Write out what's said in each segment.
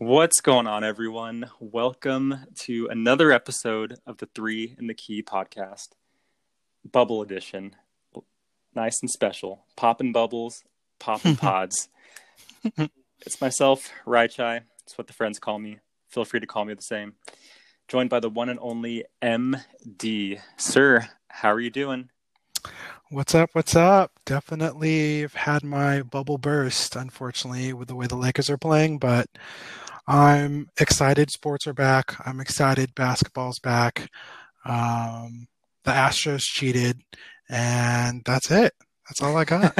What's going on, everyone? Welcome to another episode of the Three in the Key podcast, Bubble Edition. Nice and special. Poppin' bubbles, poppin' pods. It's myself, Raichai. It's what the friends call me. Feel free to call me the same. Joined by the one and only MD. Sir, how are you doing? What's up? What's up? Definitely have had my bubble burst, unfortunately, with the way the Lakers are playing, but I'm excited sports are back. I'm excited basketball's back. The Astros cheated, and that's it. That's all I got.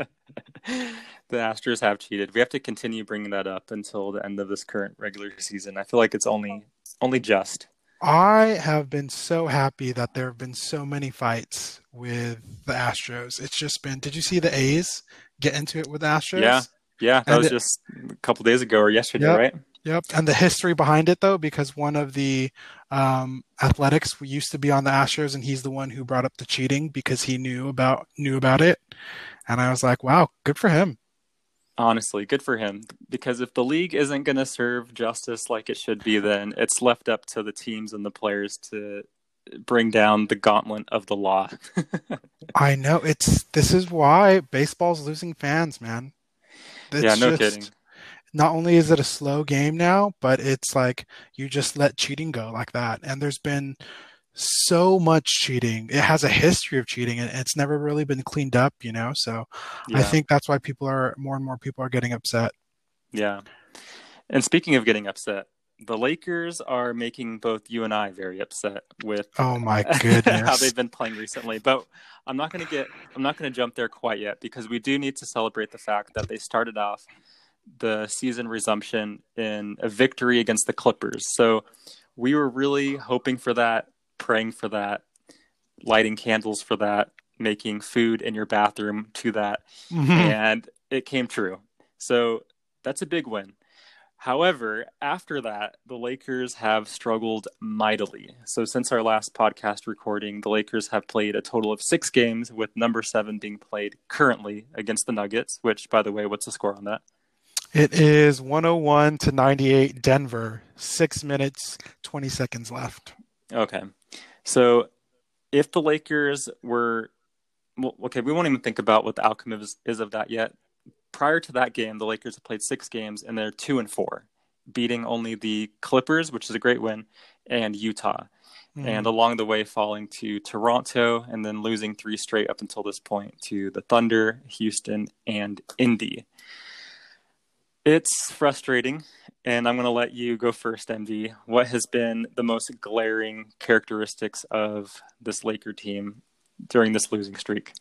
The Astros have cheated. We have to continue bringing that up until the end of this current regular season. I feel like it's only just. I have been so happy that there have been so many fights with the Astros. It's just been, did you see the A's get into it with the Yeah, Astros? yeah. That And was just a couple days ago or yesterday, yep, right? yep. And the history behind it, though, because one of the athletics used to be on the Astros, and he's the one who brought up the cheating because he knew about it. And I was like, wow, good for him. Honestly, good for him. Because if the league isn't going to serve justice like it should be, then it's left up to the teams and the players to bring down the gauntlet of the law. I know this is why baseball's losing fans, man. Yeah, It's no kidding. just not only is it a slow game now, but it's like you just let cheating go like that. And there's been so much cheating. It has a history of cheating and it's never really been cleaned up. So I Yeah, think that's why more and more people are getting upset. yeah. And speaking of getting upset, the Lakers are making both you and I very upset with Oh my how goodness. they've been playing recently. But I'm not going to jump there quite yet because we do need to celebrate the fact that they started off the season resumption in a victory against the Clippers. So we were really hoping for that, praying for that, lighting candles for that, making food in your bathroom to that, Mhm. and it came true. So that's a big win. However, after that, the Lakers have struggled mightily. So, since our last podcast recording, the Lakers have played a total of 6 games, with number 7 being played currently against the Nuggets, which, by the way, what's the score on that? It is 101 to 98 Denver. 6 minutes, 20 seconds left. Okay. So, if the Lakers were, well, okay, we won't even think about what the outcome is of that yet. Prior to that game, the Lakers have played 6 games and they're 2-4, beating only the Clippers, which is a great win, and Utah. And Mhm. along the way, falling to Toronto and then losing 3 straight up until this point to the Thunder, Houston, and Indy. It's frustrating, and I'm going to let you go first, MV. What has been the most glaring characteristics of this Laker team during this losing streak?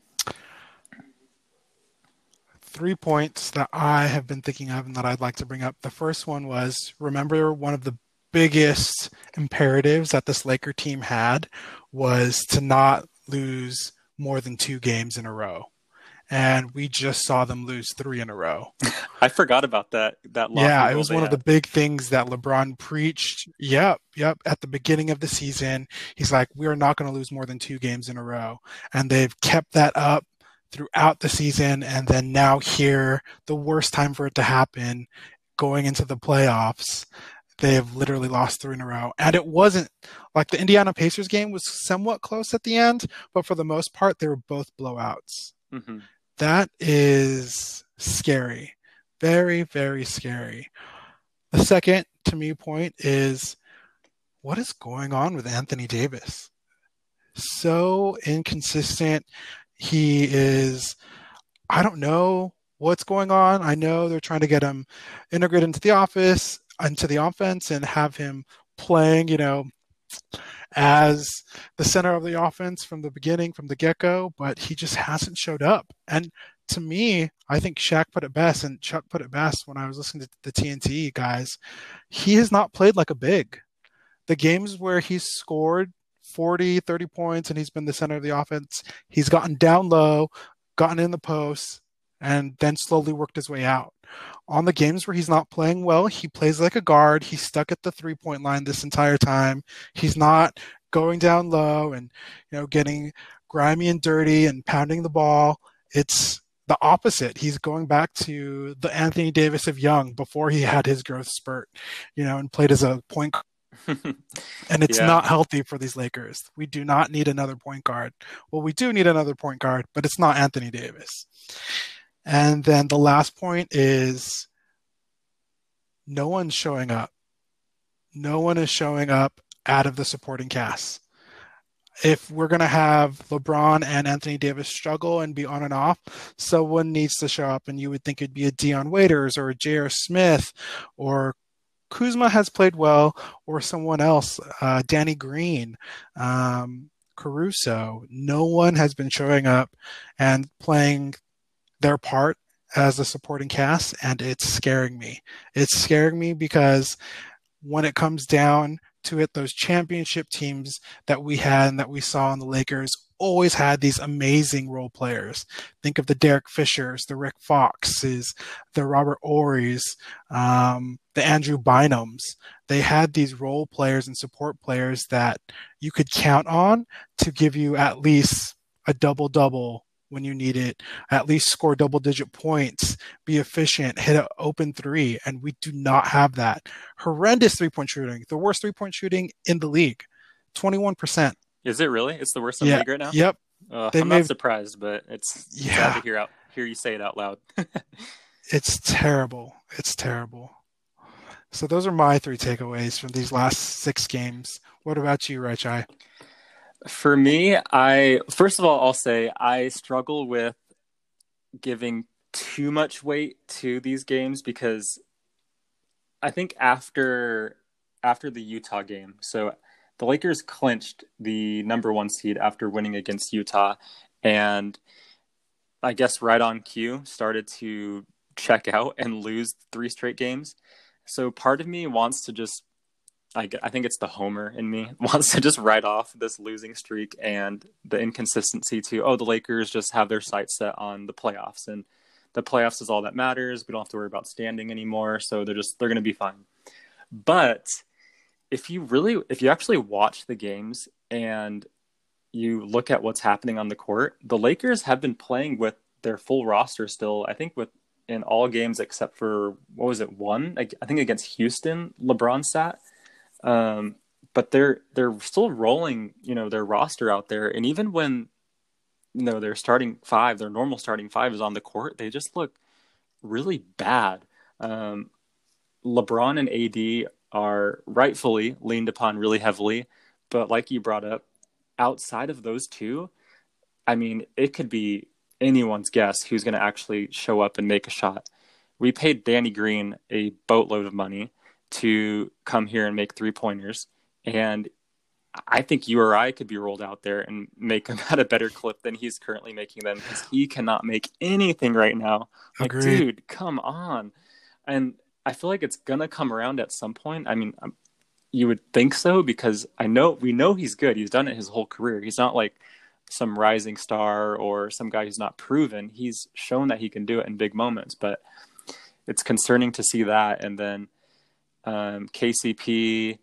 3 points that I have been thinking of and that I'd like to bring up. The first one was remember one of the biggest imperatives that this Laker team had was to not lose more than 2 games in a row. And we just saw them lose 3 in a row. I forgot about that lofty Yeah, it goal was they one of the had. big things that LeBron preached. Yep, yep. At the beginning of the season, he's like, we are not going to lose more than 2 games in a row. And they've kept that up throughout the season. And then now here, the worst time for it to happen, going into the playoffs, they have literally lost 3 in a row. And it wasn't like the Indiana Pacers game was somewhat close at the end, but for the most part, they were both blowouts. Hmm. That is scary. Very, very scary. The second, to me, point is what is going on with Anthony Davis? So inconsistent. He is, I don't know what's going on. I know they're trying to get him integrated into the offense, and have him playing, as the center of the offense from the beginning, from the get go, but he just hasn't showed up. And to me, I think Shaq put it best, and Chuck put it best when I was listening to the TNT guys. He has not played like a big. The games where he's scored 40, 30 points and he's been the center of the offense, he's gotten down low, gotten in the post, and then slowly worked his way out. On the games where he's not playing well, he plays like a guard. He's stuck at the 3 point line this entire time. He's not going down low and getting grimy and dirty and pounding the ball. It's the opposite. He's going back to the Anthony Davis of young before he had his growth spurt, and played as a point guard. And it's Yeah. not healthy for these Lakers. We do not need another point guard. Well, we do need another point guard, but it's not Anthony Davis. And then the last point is no one's showing up. No one is showing up out of the supporting cast. If we're going to have LeBron and Anthony Davis struggle and be on and off, someone needs to show up, and you would think it'd be a Dion Waiters or a J.R. Smith, or Kuzma has played well, or someone else, Danny Green, Caruso. No one has been showing up and playing their part as a supporting cast, and it's scaring me. It's scaring me because when it comes down to it, those championship teams that we had and that we saw in the Lakers always had these amazing role players. Think of the Derek Fishers, the Rick Foxes, the Robert Ory's, the Andrew Bynums. They had these role players and support players that you could count on to give you at least a double-double when you need it, at least score double-digit points, be efficient, hit an open three, and we do not have that. Horrendous three-point shooting, the worst three-point shooting in the league, 21%. Is it really? It's the worst in the league right now? Yep. I'm not surprised, but it's sad to hear you say it out loud. It's terrible. It's terrible. So those are my 3 takeaways from these last 6 games. What about you, Raichai? For me, first of all, I'll say I struggle with giving too much weight to these games because I think after the Utah game, so the Lakers clinched the number 1 seed after winning against Utah, and I guess right on cue started to check out and lose 3 straight games. So part of me wants to just, I think it's the homer in me, wants to just write off this losing streak and the inconsistency to, the Lakers just have their sights set on the playoffs, and the playoffs is all that matters. We don't have to worry about standing anymore, so they're going to be fine. But if you actually watch the games and you look at what's happening on the court, the Lakers have been playing with their full roster still, I think in all games except for, what was it, 1? I think against Houston, LeBron sat. But they're still rolling, their roster out there. And even when, their starting 5, their normal starting 5 is on the court, they just look really bad. LeBron and AD are rightfully leaned upon really heavily. But like you brought up, outside of those two, I mean, it could be anyone's guess who's going to actually show up and make a shot. We paid Danny Green a boatload of money to come here and make 3-pointers. And I think you or I could be rolled out there and make him at a better clip than he's currently making them, because he cannot make anything right now. Like, Agreed. Dude, come on. And I feel like it's going to come around at some point. I mean, you would think so, because we know he's good. He's done it his whole career. He's not like some rising star or some guy who's not proven. He's shown that he can do it in big moments, but it's concerning to see that. And then KCP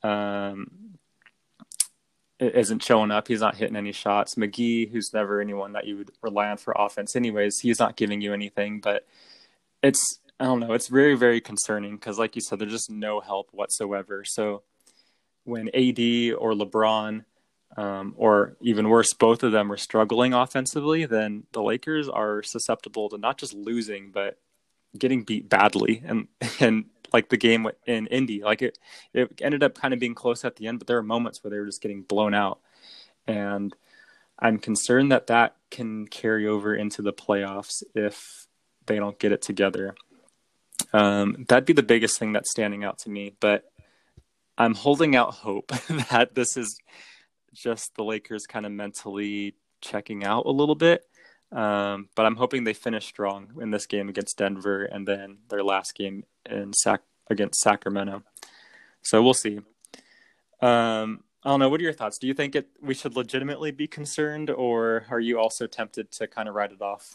isn't showing up. He's not hitting any shots. McGee, who's never anyone that you would rely on for offense anyways, he's not giving you anything. But I don't know, it's very, very concerning because, like you said, there's just no help whatsoever. So when AD or LeBron, or even worse, both of them are struggling offensively, then the Lakers are susceptible to not just losing, but getting beat badly. And like the game in Indy, like it ended up kind of being close at the end, but there were moments where they were just getting blown out. And I'm concerned that can carry over into the playoffs if they don't get it together. That'd be the biggest thing that's standing out to me, but I'm holding out hope that this is just the Lakers kind of mentally checking out a little bit. But I'm hoping they finish strong in this game against Denver and then their last game against Sacramento. So we'll see. I don't know. What are your thoughts? Do you think we should legitimately be concerned, or are you also tempted to kind of write it off?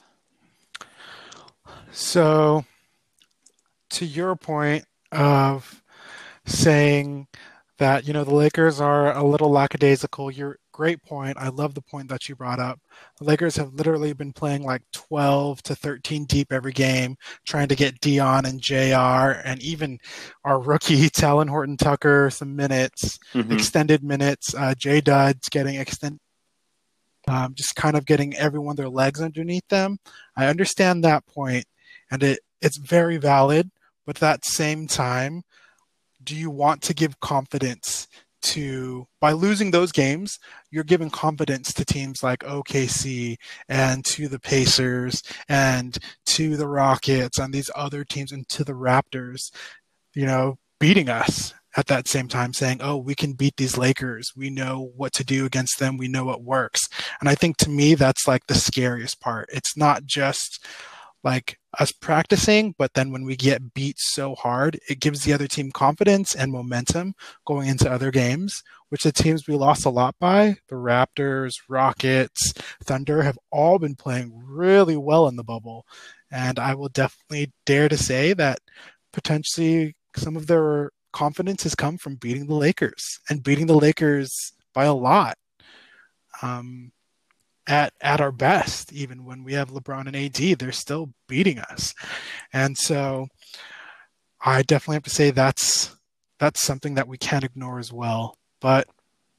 So, to your point of saying that, the Lakers are a little lackadaisical. Your great point. I love the point that you brought up. The Lakers have literally been playing like 12 to 13 deep every game, trying to get Dion and JR and even our rookie Talon Horton Tucker some minutes, Hmm. extended minutes. J Dud's getting extended, just kind of getting everyone their legs underneath them. I understand that point, and it's very valid. But at that same time, do you want to give confidence to by losing those games, you're giving confidence to teams like OKC and to the Pacers and to the Rockets and these other teams and to the Raptors, beating us at that same time, saying, oh, we can beat these Lakers. We know what to do against them. We know what works. And I think to me, that's like the scariest part. It's not just like us practicing, but then when we get beat so hard, it gives the other team confidence and momentum going into other games, which the teams we lost a lot by, the Raptors, Rockets, Thunder, have all been playing really well in the bubble. And I will definitely dare to say that potentially some of their confidence has come from beating the Lakers and beating the Lakers by a lot. Um, at our best, even when we have LeBron and AD, they're still beating us. And so I definitely have to say that's something that we can't ignore as well. But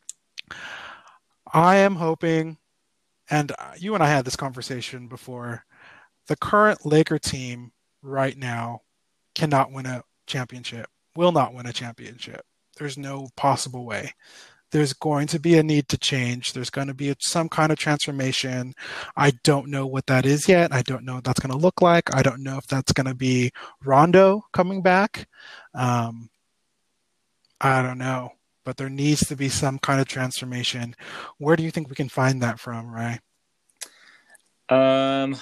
I am hoping, and you and I had this conversation before, the current Laker team right now cannot win a championship, will not win a championship. There's no possible way. There's going to be a need to change. There's going to be some kind of transformation. I don't know what that is yet. I don't know what that's going to look like. I don't know if that's going to be Rondo coming back. Um, I don't know, but there needs to be some kind of transformation. Where do you think we can find that from, Ray? Um,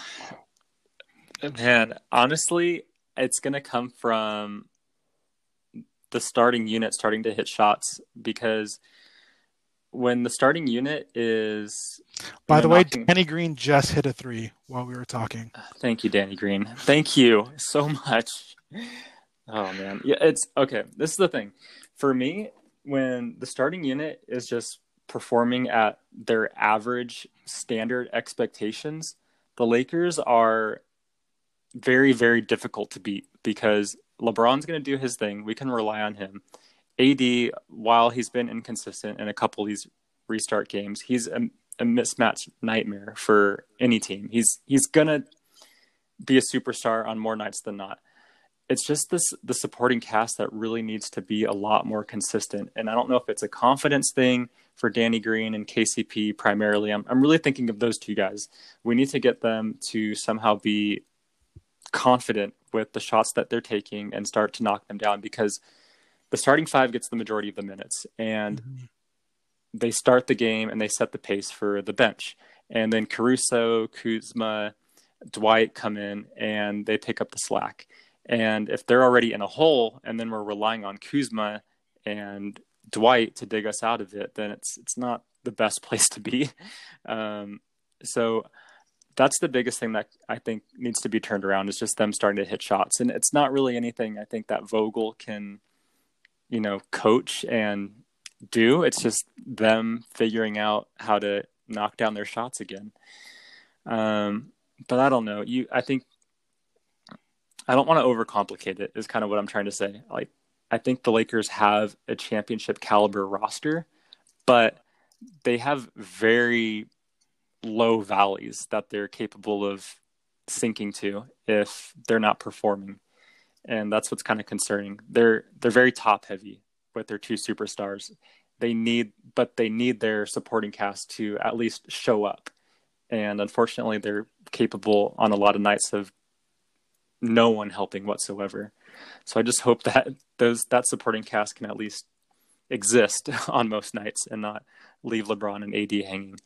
Man, honestly, it's gonna come from the starting unit starting to hit shots because when the starting unit is, By the way, knocking. Danny Green just hit a three while we were talking. Thank you, Danny Green. Thank you so much. Oh man, yeah, it's okay. This is the thing for me when the starting unit is just performing at their average standard expectations. The Lakers are very, very difficult to beat because LeBron's going to do his thing. We can rely on him. AD, while he's been inconsistent in a couple of these restart games, he's a mismatch nightmare for any team. He's gonna be a superstar on more nights than not. It's just the supporting cast that really needs to be a lot more consistent. And I don't know if it's a confidence thing for Danny Green and KCP primarily. I'm really thinking of those two guys. We need to get them to somehow be confident with the shots that they're taking and start to knock them down because the starting five gets the majority of the minutes and Mhm. they start the game and they set the pace for the bench. And then Caruso, Kuzma, Dwight come in and they pick up the slack. And if they're already in a hole and then we're relying on Kuzma and Dwight to dig us out of it, then it's not the best place to be. Um, so that's the biggest thing that I think needs to be turned around is just them starting to hit shots. And it's not really anything I think that Vogel can, coach and do. It's just them figuring out how to knock down their shots again. But I don't know. I think I don't want to overcomplicate it. Is kind of what I'm trying to say. Like I think the Lakers have a championship caliber roster, but they have very low valleys that they're capable of sinking to if they're not performing, and that's what's kind of concerning. They're very top heavy with their two superstars. They need their supporting cast to at least show up, and unfortunately, they're capable on a lot of nights of no one helping whatsoever. So I just hope that that supporting cast can at least exist on most nights and not leave LeBron and AD hanging.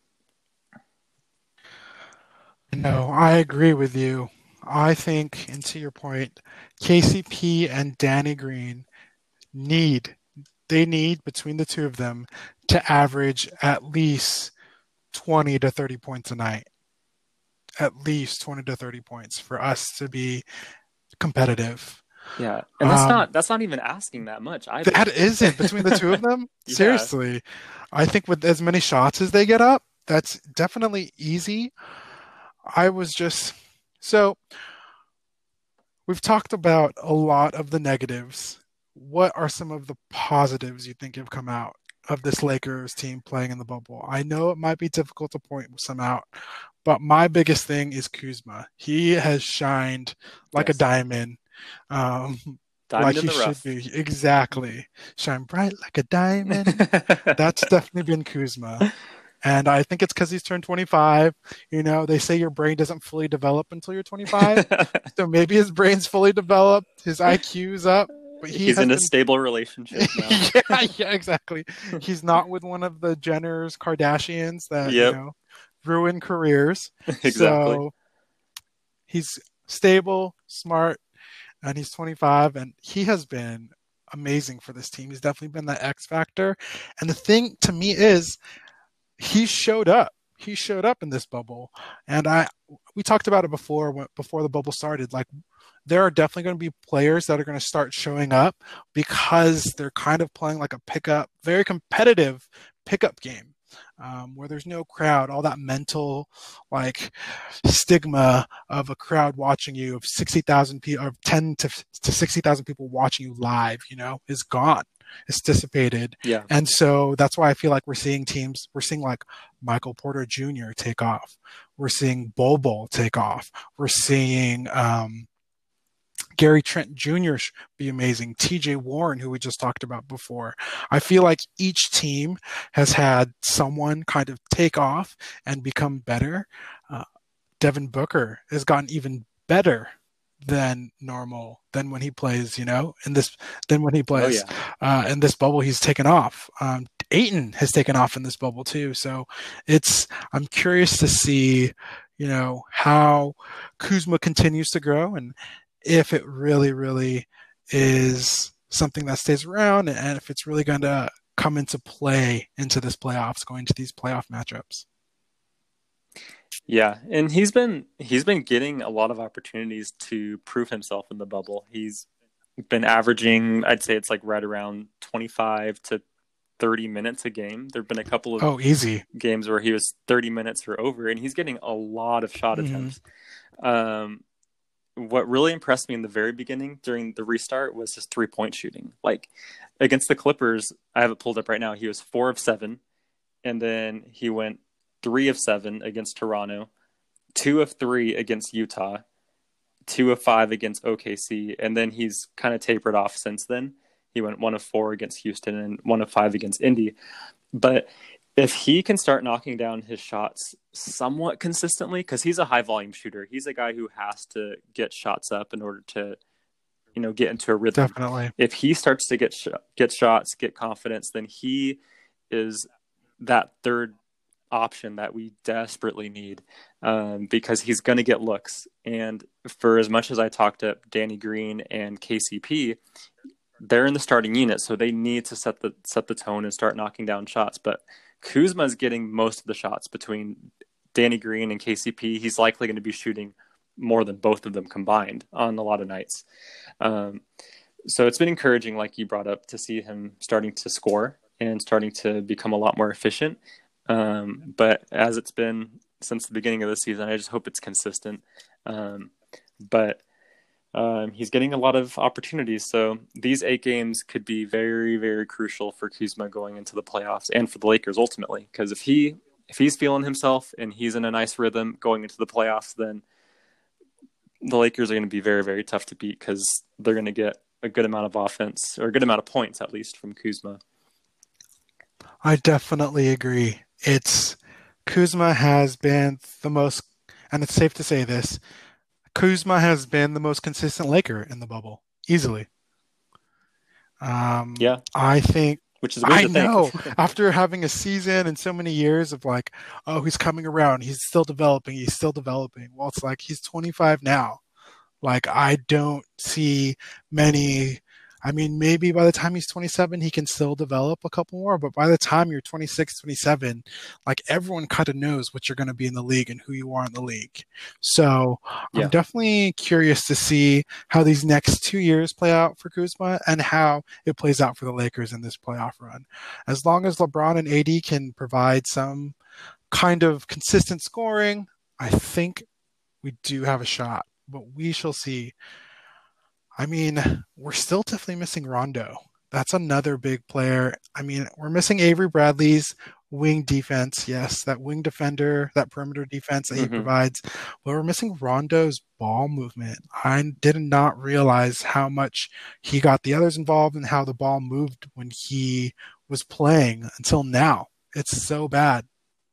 No, I agree with you. I think, and to your point, KCP and Danny Green need they need between the two of them to average at least 20 to 30 points a night. At least 20 to 30 points for us to be competitive. Yeah, and that's not even asking that much either. That isn't between the two of them. Yeah. Seriously, I think with as many shots as they get up, that's definitely easy. I was just so we've talked about a lot of the negatives. What are some of the positives you think have come out of this Lakers team playing in the bubble? I know it might be difficult to point some out, but my biggest thing is Kuzma. He has shined like a Yes. diamond. Diamond Like in he the should rough. be. Exactly. Shine bright like a diamond. That's definitely been Kuzma. And I think it's because he's turned 25. You know, they say your brain doesn't fully develop until you're 25. So maybe his brain's fully developed, his IQ's up, but he He's has in a been. stable relationship now. Yeah, exactly. He's not with one of the Jenners, Kardashians that, Yep, ruin careers. exactly. So he's stable, smart, and he's 25, and he has been amazing for this team. He's definitely been that X factor. And the thing to me is he showed up. He showed up in this bubble, and we talked about it before the bubble started. Like there are definitely going to be players that are going to start showing up because they're kind of playing like a pickup, very competitive pickup game. Where there's no crowd, all that mental like stigma of a crowd watching you, of 60,000 people, or 10 to 60,000 people watching you live, is gone. It's dissipated. Yeah. And so that's why I feel like we're seeing like Michael Porter Jr. take off. We're seeing Bol Bol take off. We're seeing Gary Trent Jr. be amazing. TJ Warren, who we just talked about before. I feel like each team has had someone kind of take off and become better. Devin Booker has gotten even better than normal than when he plays, in this bubble. He's taken off. Ayton has taken off in this bubble too. So I'm curious to see, how Kuzma continues to grow and if it really, really is something that stays around and if it's really going to come into play into this playoffs, going to these playoff matchups. Yeah, and he's been getting a lot of opportunities to prove himself in the bubble. He's been averaging, I'd say it's like right around 25 to 30 minutes a game. There've been a couple of easy games where he was 30 minutes or over, and he's getting a lot of shot attempts. What really impressed me in the very beginning during the restart was his 3-point shooting. Like against the Clippers, I have it pulled up right now. He was 4 of 7, and then he went 3 of 7 against Toronto, 2 of 3 against Utah, 2 of 5 against OKC, and then he's kind of tapered off since then. He went 1 of 4 against Houston and 1 of 5 against Indy. But if he can start knocking down his shots somewhat consistently, because he's a high volume shooter, he's a guy who has to get shots up in order to, get into a rhythm. Definitely. If he starts to get shots, get confidence, then he is that third option that we desperately need, because he's going to get looks. And for as much as I talked up Danny Green and KCP, they're in the starting unit, so they need to set the tone and start knocking down shots. But Kuzma is getting most of the shots between Danny Green and KCP. He's likely going to be shooting more than both of them combined on a lot of nights. So it's been encouraging, like you brought up, to see him starting to score and starting to become a lot more efficient. But as it's been since the beginning of the season, I just hope it's consistent. But he's getting a lot of opportunities. So these 8 games could be very, very crucial for Kuzma going into the playoffs and for the Lakers ultimately. Because if he's feeling himself and he's in a nice rhythm going into the playoffs, then the Lakers are going to be very, very tough to beat because they're going to get a good amount of offense, or a good amount of points at least, from Kuzma. I definitely agree. Kuzma has been the most, and it's safe to say this, Kuzma has been the most consistent Laker in the bubble, easily. Yeah. I think, which is weird to think. I know, after having a season and so many years of like, oh, he's coming around, he's still developing. Well, it's like he's 25 now. Like, I don't see many, I mean, maybe by the time he's 27, he can still develop a couple more, but by the time you're 26, 27, like everyone kind of knows what you're going to be in the league and who you are in the league. So I'm Yeah. definitely curious to see how these next 2 years play out for Kuzma and how it plays out for the Lakers in this playoff run. As long as LeBron and AD can provide some kind of consistent scoring, I think we do have a shot, but we shall see. I mean, we're still definitely missing Rondo. That's another big player. I mean, we're missing Avery Bradley's wing defense. Yes, that wing defender, that perimeter defense that he Hmm. provides. But we're missing Rondo's ball movement. I did not realize how much he got the others involved and how the ball moved when he was playing until now. It's so bad.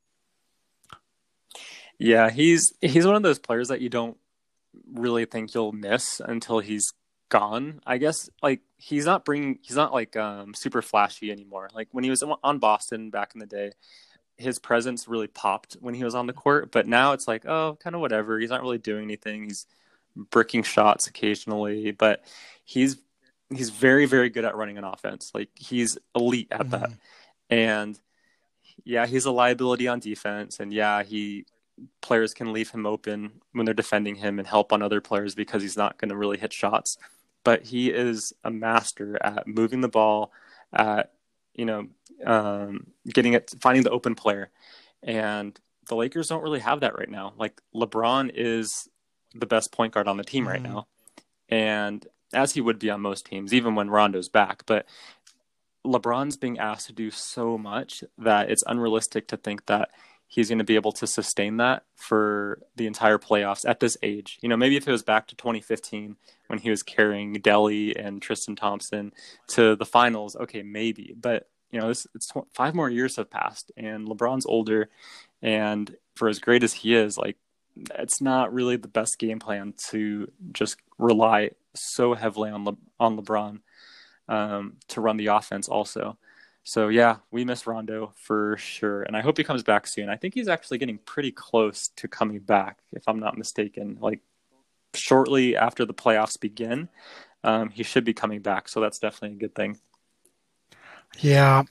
Yeah, he's one of those players that you don't really think you'll miss until he's gone. I guess like he's not like super flashy anymore. Like when he was on Boston back in the day, his presence really popped when he was on the court, but now it's like, oh, kind of whatever. He's not really doing anything. He's bricking shots occasionally, but he's he's very very good at running an offense. Like he's elite at that. Mhm. And yeah, he's a liability on defense, and yeah, he players can leave him open when they're defending him and help on other players because he's not going to really hit shots. But he is a master at moving the ball, at you know, getting it, finding the open player, and the Lakers don't really have that right now. Like LeBron is the best point guard on the team right Mhm. now, and as he would be on most teams, even when Rondo's back. But LeBron's being asked to do so much that it's unrealistic to think that he's going to be able to sustain that for the entire playoffs at this age. You know, maybe if it was back to 2015 when he was carrying Delly and Tristan Thompson to the finals, okay, maybe. But you know, it's 5 more years have passed, and LeBron's older, and for as great as he is, like it's not really the best game plan to just rely so heavily on LeBron to run the offense also. So yeah, we miss Rondo for sure, and I hope he comes back soon. I think he's actually getting pretty close to coming back, if I'm not mistaken. Like shortly after the playoffs begin, he should be coming back. So that's definitely a good thing. Yeah.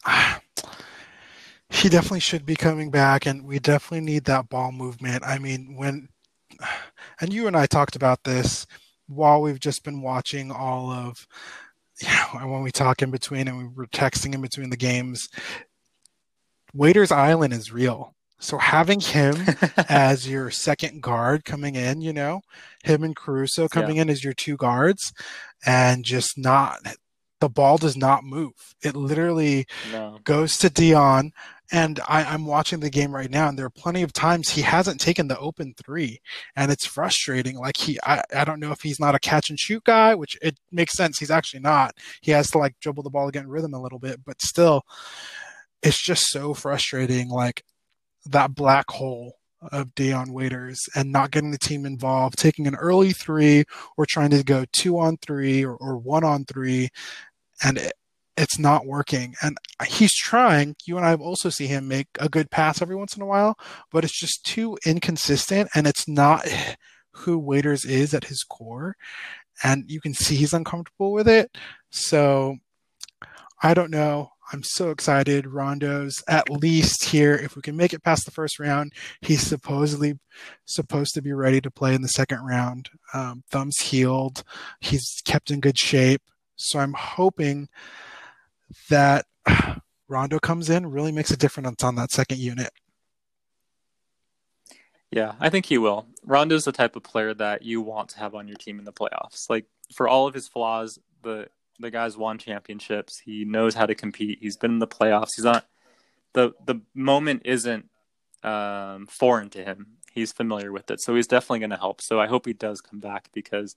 He definitely should be coming back, and we definitely need that ball movement. I mean, and you and I talked about this while we've just been watching all of, and when we talk in between and we were texting in between the games, Waiters Island is real. So having him as your second guard coming in, him and Caruso Yeah, coming in as your two guards, and just not, the ball does not move. It literally no, goes to Dion. And I'm watching the game right now, and there are plenty of times he hasn't taken the open three, and it's frustrating. Like I don't know if he's not a catch and shoot guy, which it makes sense. He's actually not. He has to like dribble the ball, get in rhythm a little bit, but still, it's just so frustrating. Like that black hole of Dion Waiters and not getting the team involved, taking an early three or trying to go 2-on-3 or 1-on-3, and it's not working. And he's trying. You and I have also seen him make a good pass every once in a while, but it's just too inconsistent, and it's not who Waiters is at his core. And you can see he's uncomfortable with it. So I don't know. I'm so excited. Rondo's at least here. If we can make it past the first round, he's supposedly supposed to be ready to play in the second round. Thumb's healed. He's kept in good shape. So I'm hoping that Rondo comes in, really makes a difference on that second unit. yeah, I think he will. Rondo's the type of player that you want to have on your team in the playoffs. Like for all of his flaws, the guy's won championships. He knows how to compete. He's been in the playoffs. He's not the moment isn't foreign to him. He's familiar with it, so he's definitely going to help. So I hope he does come back because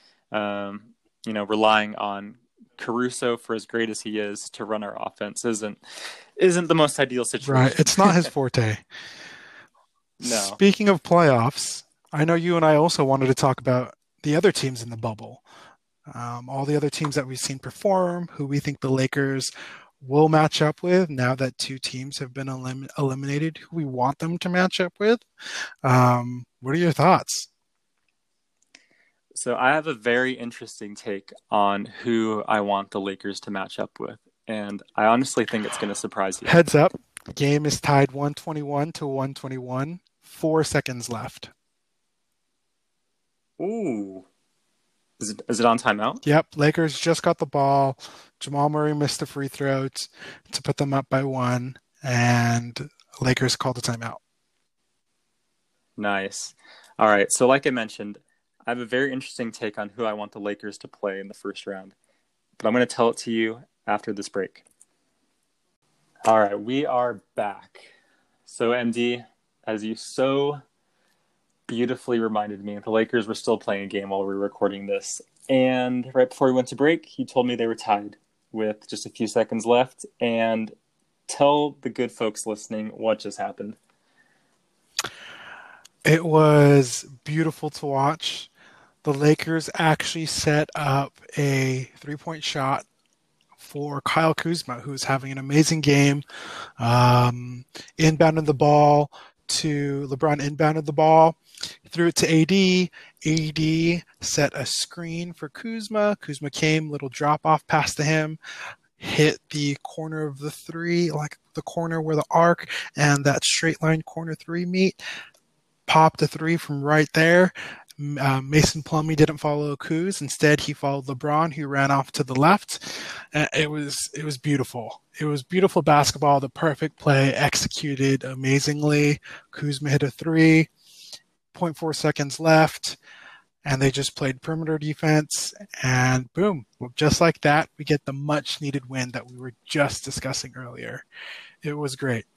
relying on Caruso for as great as he is to run our offense isn't the most ideal Right. situation. It's not his forte. No. Speaking of playoffs, I know you and I also wanted to talk about the other teams in the bubble. All the other teams that we've seen perform, who we think the Lakers will match up with now that two teams have been eliminated, who we want them to match up with. What are your thoughts? So I have a very interesting take on who I want the Lakers to match up with. And I honestly think it's going to surprise you. Heads up, game is tied 121 to 121. 4 seconds left. Ooh. Is it on timeout? Yep, Lakers just got the ball. Jamal Murray missed the free throws to put them up by one, and Lakers called a timeout. Nice. All right. So like I mentioned, I have a very interesting take on who I want the Lakers to play in the first round. But I'm going to tell it to you after this break. All right. We are back. So MD, as you so beautifully reminded me, the Lakers were still playing a game while we were recording this. And right before we went to break, he told me they were tied with just a few seconds left. And tell the good folks listening what just happened. It was beautiful to watch. The Lakers actually set up a three-point shot for Kyle Kuzma, who's having an amazing game. Inbounded the ball to LeBron, inbounded the ball, threw it to AD. AD set a screen for Kuzma. Kuzma came, little drop-off pass to him, hit the corner of the three, like the corner where the arc and that straight line corner three meet. Popped a three from right there. Mason Plumlee didn't follow Kuz. Instead, he followed LeBron, who ran off to the left. It was beautiful. It was beautiful basketball. The perfect play, executed amazingly. Kuzma hit a three. 0.4 seconds left, and they just played perimeter defense. And boom, just like that, we get the much-needed win that we were just discussing earlier. It was great.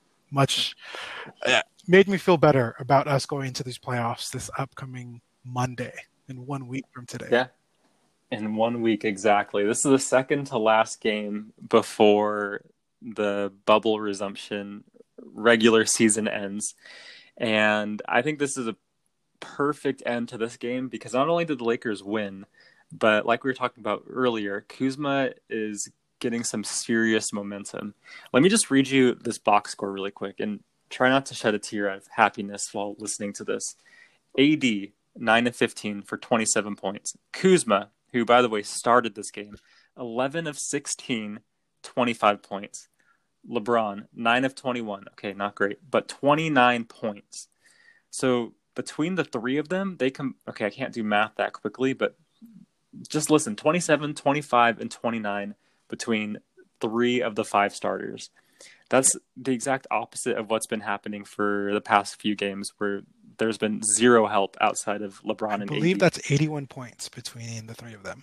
Made me feel better about us going into these playoffs this upcoming Monday in 1 week from today. Yeah, in 1 week, exactly. This is the second to last game before the bubble resumption regular season ends. And I think this is a perfect end to this game because not only did the Lakers win, but like we were talking about earlier, Kuzma is getting some serious momentum. Let me just read you this box score really quick and try not to shed a tear of happiness while listening to this. AD, 9 of 15 for 27 points. Kuzma, who, by the way, started this game, 11 of 16, 25 points. LeBron, 9 of 21. Okay, not great, but 29 points. So between the three of them, they come. Okay, I can't do math that quickly, but just listen, 27, 25, and 29 between three of the five starters. That's the exact opposite of what's been happening for the past few games where there's been zero help outside of LeBron and AD. I believe that's 81 points between the three of them.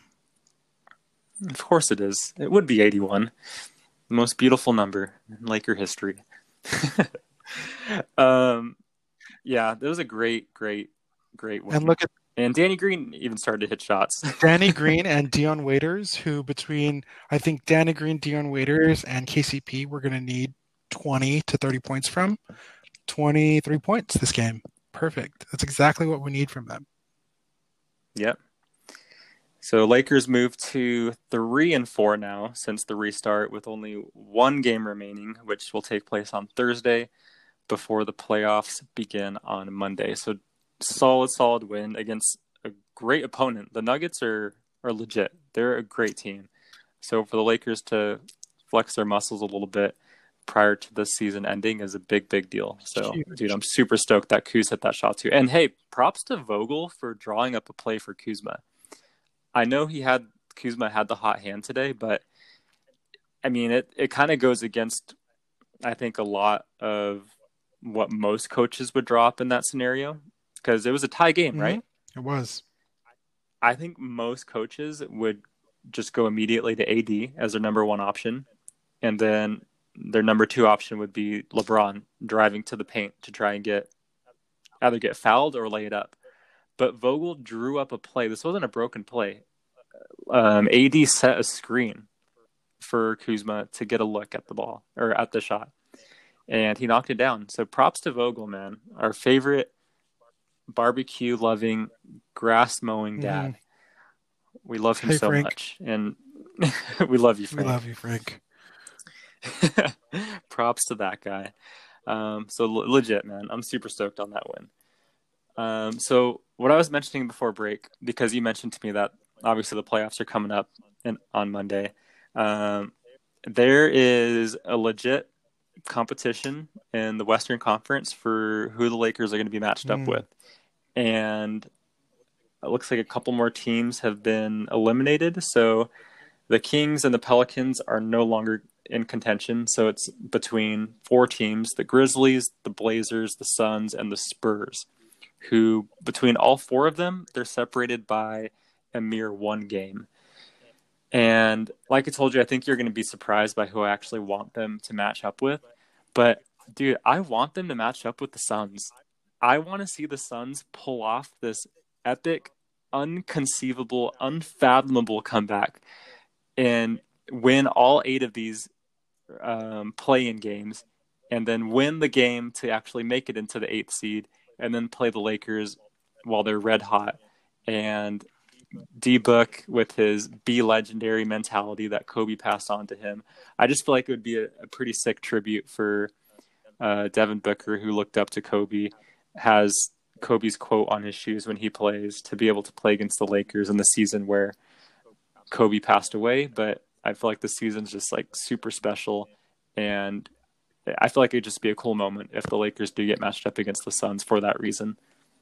Of course it is. It would be 81. The most beautiful number in Laker history. Yeah, that was a great win. And and Danny Green even started to hit shots. Danny Green and Dion Waiters, who between, I think, Danny Green, Dion Waiters, and KCP, we're going to need 20 to 30 points from. 23 points this game. Perfect. That's exactly what we need from them. Yep. So Lakers move to 3-4 now since the restart with only one game remaining, which will take place on Thursday before the playoffs begin on Monday. So solid win against a great opponent. The Nuggets are legit. They're a great team. So for the Lakers to flex their muscles a little bit prior to the season ending is a big deal. So, dude, I'm super stoked that Kuz hit that shot too. And hey, props to Vogel for drawing up a play for Kuzma. I know Kuzma had the hot hand today, but I mean, it kind of goes against, I think, a lot of what most coaches would draw up in that scenario. Because it was a tie game, right? It was. I think most coaches would just go immediately to AD as their number one option. And then their number two option would be LeBron driving to the paint to try and either get fouled or lay it up. But Vogel drew up a play. This wasn't a broken play. AD set a screen for Kuzma to get a look at the ball or at the shot. And he knocked it down. So props to Vogel, man. Our favorite barbecue loving, grass mowing dad. We love him so Frank. much. And we love you, Frank. We love you, Frank. Props to that guy. So legit, man. I'm super stoked on that win. So what I was mentioning before break, because you mentioned to me that obviously the playoffs are coming up on Monday. Um, there is a legit competition in the Western Conference for who the Lakers are going to be matched up with. And it looks like a couple more teams have been eliminated. So the Kings and the Pelicans are no longer in contention. So it's between 4 teams: the Grizzlies, the Blazers, the Suns, and the Spurs, who between all 4 of them, they're separated by a mere 1 game. And like I told you, I think you're going to be surprised by who I actually want them to match up with. But dude, I want them to match up with the Suns. I want to see the Suns pull off this epic, unconceivable, unfathomable comeback and win all 8 of these play-in games, and then win the game to actually make it into the 8th seed, and then play the Lakers while they're red hot. And D-Book with his be legendary mentality that Kobe passed on to him. I just feel like it would be a pretty sick tribute for Devin Booker, who looked up to Kobe, has Kobe's quote on his shoes when he plays, to be able to play against the Lakers in the season where Kobe passed away. But I feel like the season's just like super special, and I feel like it'd just be a cool moment if the Lakers do get matched up against the Suns for that reason.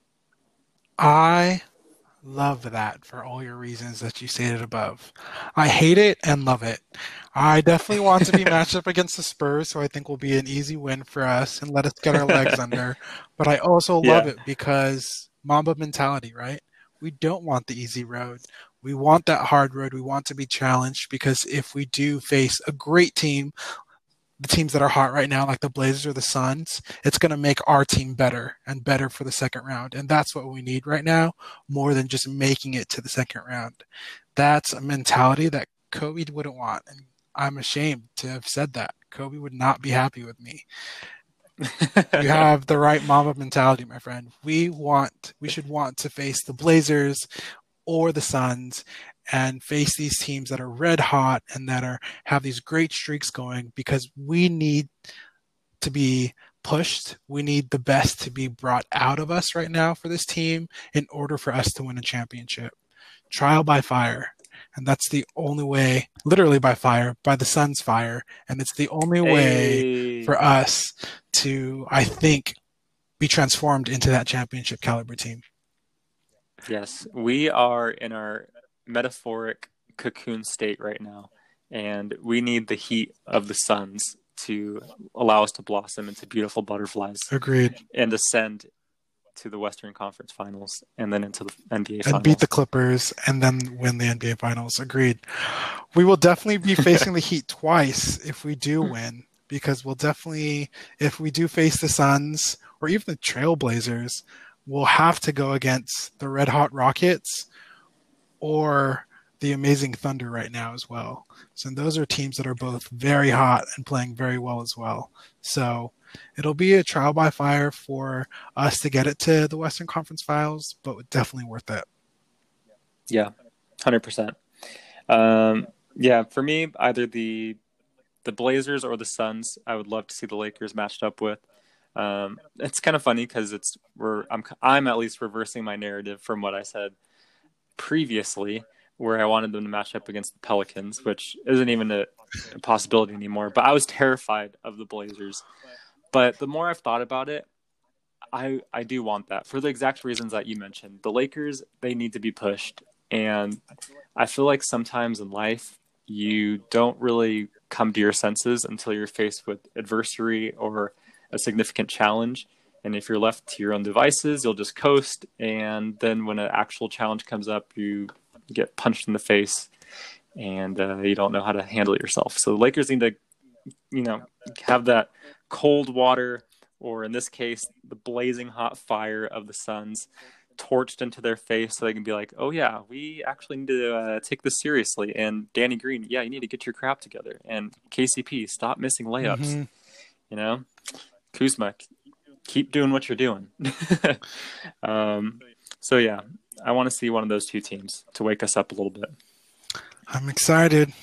I love that for all your reasons that you stated above. I hate it and love it. I definitely want to be matched up against the Spurs, so I think will be an easy win for us and let us get our legs under. But I also love it because Mamba mentality, right? We don't want the easy road. We want that hard road. We want to be challenged, because if we do face a great team, the teams that are hot right now, like the Blazers or the Suns, it's going to make our team better and better for the second round. And that's what we need right now, more than just making it to the second round. That's a mentality that Kobe wouldn't want. And I'm ashamed to have said that. Kobe would not be happy with me. You have the right Mamba mentality, my friend. We should want to face the Blazers or the Suns and face these teams that are red hot and that have these great streaks going, because we need to be pushed. We need the best to be brought out of us right now for this team in order for us to win a championship. Trial by fire. And that's the only way, literally by fire, by the Suns' fire. And it's the only way for us to, I think, be transformed into that championship caliber team. Yes, we are in our metaphoric cocoon state right now, and we need the heat of the Suns to allow us to blossom into beautiful butterflies. Agreed. And ascend to the Western Conference Finals and then into the NBA Finals. And beat the Clippers and then win the NBA Finals. Agreed. We will definitely be facing the Heat twice if we do win, because we'll definitely, if we do face the Suns or even the Trailblazers, we'll have to go against the Red Hot Rockets or the Amazing Thunder right now as well. So those are teams that are both very hot and playing very well as well. So it'll be a trial by fire for us to get it to the Western Conference Finals, but definitely worth it. Yeah, 100%. Yeah, for me, either the Blazers or the Suns, I would love to see the Lakers matched up with. It's kind of funny because I'm at least reversing my narrative from what I said previously, where I wanted them to match up against the Pelicans, which isn't even a possibility anymore. But I was terrified of the Blazers. But the more I've thought about it, I do want that for the exact reasons that you mentioned. The Lakers, they need to be pushed. And I feel like sometimes in life, you don't really come to your senses until you're faced with adversity or a significant challenge. And if you're left to your own devices, you'll just coast. And then when an actual challenge comes up, you get punched in the face and you don't know how to handle it yourself. So the Lakers need to, have that cold water, or in this case, the blazing hot fire of the Suns torched into their face so they can be like, oh yeah, we actually need to take this seriously. And Danny Green, yeah, you need to get your crap together. And KCP, stop missing layups. Kuzma, keep doing what you're doing. So yeah, I want to see one of those two teams to wake us up a little bit. I'm excited.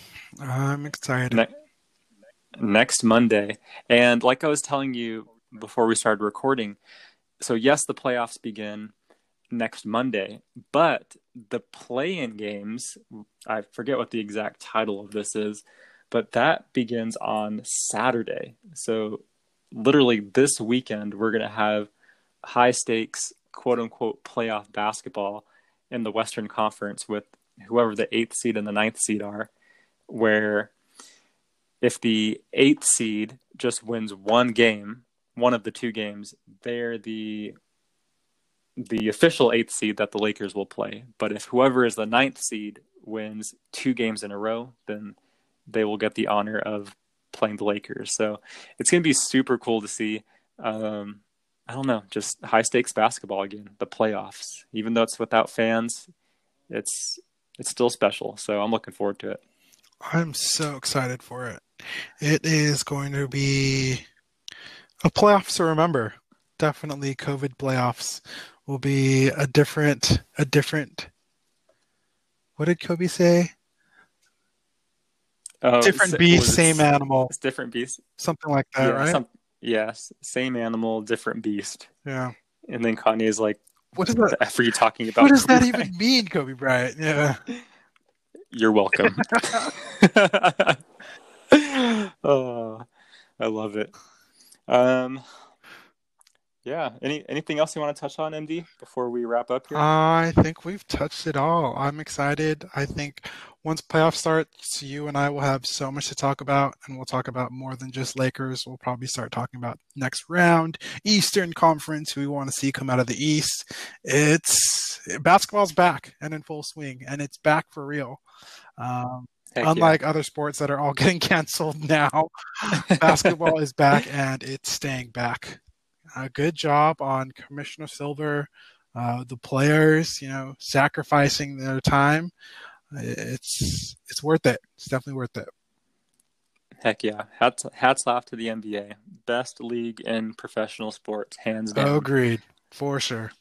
Next Monday. And like I was telling you before we started recording, so yes, the playoffs begin. next Monday. But the play-in games, I forget what the exact title of this is, but that begins on Saturday. So literally this weekend, we're going to have high stakes, quote unquote, playoff basketball in the Western Conference with whoever the 8th seed and the 9th seed are, where if the 8th seed just wins one game, one of the two games, they're the official 8th seed that the Lakers will play. But if whoever is the 9th seed wins 2 games in a row, then they will get the honor of playing the Lakers. So it's going to be super cool to see. I don't know, just high stakes basketball again, the playoffs. Even though it's without fans, it's still special. So I'm looking forward to it. I'm so excited for it. It is going to be a playoffs to remember. Definitely COVID playoffs will be a different what did Kobe say? Different beast, same animal. It's different beast. Something like that, right? Yes, same animal, different beast. Yeah. And then Kanye's like, what is that? The F are you talking about? What does that even mean, Kobe Bryant? Yeah. You're welcome. Oh, I love it. Yeah. Anything else you want to touch on, MD, before we wrap up here? I think we've touched it all. I'm excited. I think once playoffs starts, you and I will have so much to talk about, and we'll talk about more than just Lakers. We'll probably start talking about next round, Eastern Conference, who we want to see come out of the East. Basketball's back and in full swing, and it's back for real. Unlike other sports that are all getting canceled now, basketball is back and it's staying back. Good job on Commissioner Silver, the players, sacrificing their time. It's worth it. It's definitely worth it. Heck yeah. Hats off to the NBA. Best league in professional sports, hands down. Agreed. For sure.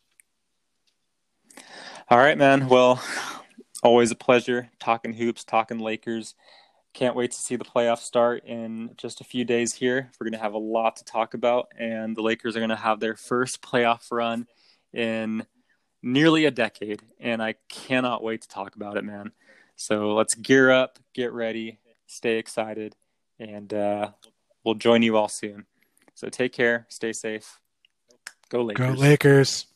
All right, man. Well, always a pleasure talking hoops, talking Lakers. Can't wait to see the playoffs start in just a few days here. We're going to have a lot to talk about, and the Lakers are going to have their first playoff run in nearly a decade, and I cannot wait to talk about it, man. So let's gear up, get ready, stay excited, and we'll join you all soon. So take care, stay safe. Go Lakers. Go Lakers.